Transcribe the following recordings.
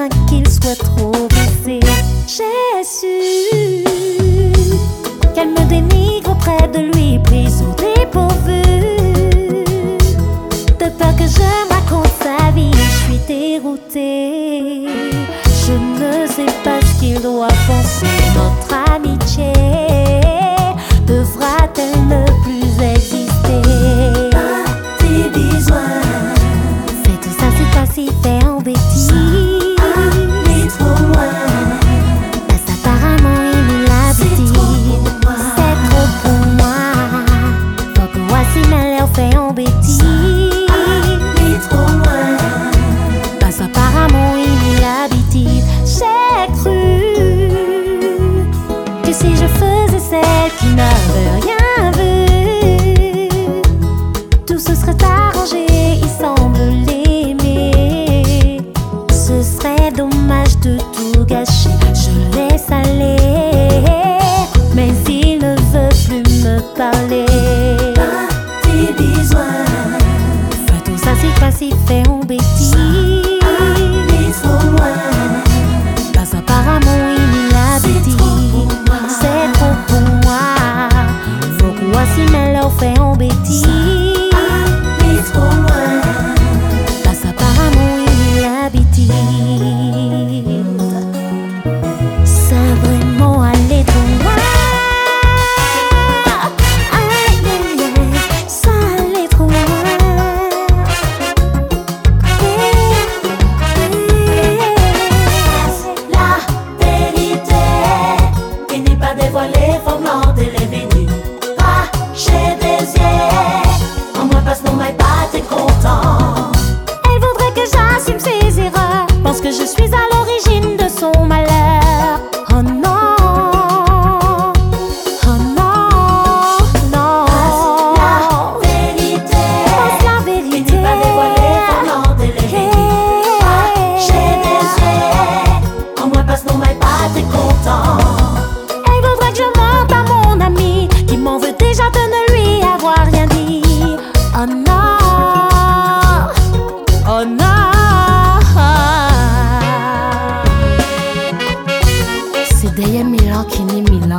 tranquille, soit trop blessée. J'ai su qu'elle me dénigre auprès de lui, prise au dépourvu. De peur que je raconte sa vie, je suis déroutée. Je ne sais pas ce qu'il doit penser. Notre amitié devra-t-elle ne plus exister? Pas tes besoins. C'est tout ça, c'est pas si fait en bêtise. Aller trop loin. Parce apparemment il nous l'habite. C'est trop pour moi. Faut que voici ma l'air fait en bêtise. Aller trop loin. Parce apparemment il nous l'habite. J'ai cru que si je faisais celle qui n'avait rien vu, tout se serait arrangé, il semble l'aimer. Ce serait dommage de tout gâcher, je laisse aller. Mais il ne veut plus me parler. Pas tes besoins. Fait tout ça, c'est pas si fait en bêtise. Aller trop loin. Parce apparemment il nous l'habite. C'est trop pour moi. Faut que voici mais leur fait en bêtise. Aller trop loin. Parce apparemment il nous l'habite. Ça vraiment aller trop loin. Aïe, aïe, aïe, ça allait trop loin. La vérité qui n'est pas dévoilée, formant de l'événement. Caché des yeux, en moi passe non mais pas t'es content. Elle voudrait que j'assume ses erreurs. Pense que je suis à l'origine de son malheur. Oh non, oh non, non. La vérité Pense la qui vérité. n'est pas dévoilée, formant de l'événement. Caché des yeux, en moi passe non mais pas t'es content. Elle voudrait que je mente à mon ami qui m'en veut déjà de ne lui avoir rien dit. Oh non, oh non. C'est d'ailleurs Milan qui n'est Milan.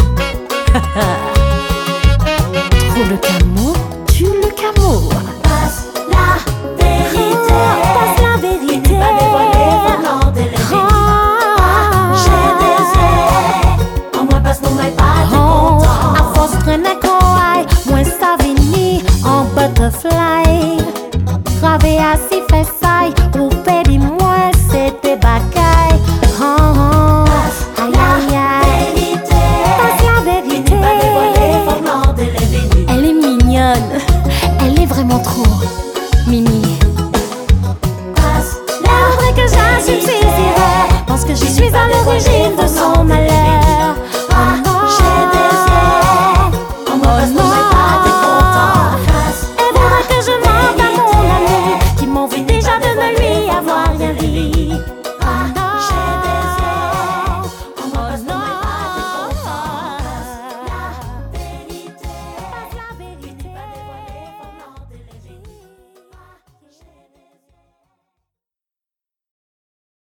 Trouve le camo, tue le camo. Passe la vérité Passe la qui vérité. n'est pas dévoilée, formant de l'événement. J'ai des yeux, en moi passe non mais pas t'es Oh, content. à force traîner kawaii, moins ça vini en butterfly. Gravé à si fait ça, ou pédi moi c'était bagaille. Oh, oh, aïe aïe aïe. Passe la vérité. Elle est mignonne, elle est vraiment trop mimi. Elle voudrait que j'assume ses erreurs. Pense que je suis à l'origine de son malheur.